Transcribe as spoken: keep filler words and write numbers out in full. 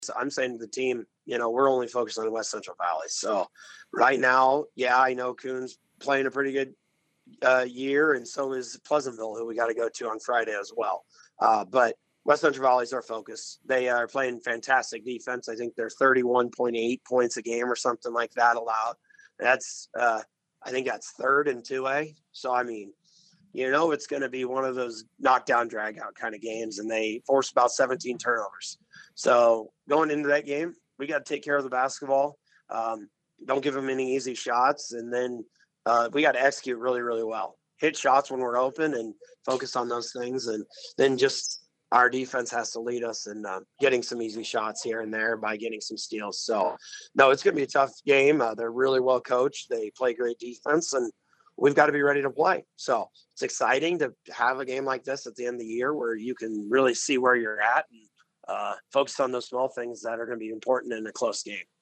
So I'm saying to the team, you know, we're only focused on West Central Valley. So right now, yeah, I know Coon's playing a pretty good uh, year, and so is Pleasantville, who we got to go to on Friday as well. Uh, but West Central Valley is our focus. They are playing fantastic defense. I think they're thirty-one point eight points a game or something like that allowed. That's, uh, I think that's third in two A. So, I mean, you know, it's going to be one of those knockdown, drag out kind of games, and they forced about seventeen turnovers. So going into that game, we got to take care of the basketball. Um, don't give them any easy shots. And then uh, we got to execute really, really well. Hit shots when we're open and focus on those things. And then just our defense has to lead us in uh, getting some easy shots here and there by getting some steals. So, no, it's going to be a tough game. Uh, they're really well coached. They play great defense, and we've got to be ready to play. So it's exciting to have a game like this at the end of the year where you can really see where you're at and uh, focus on those small things that are going to be important in a close game.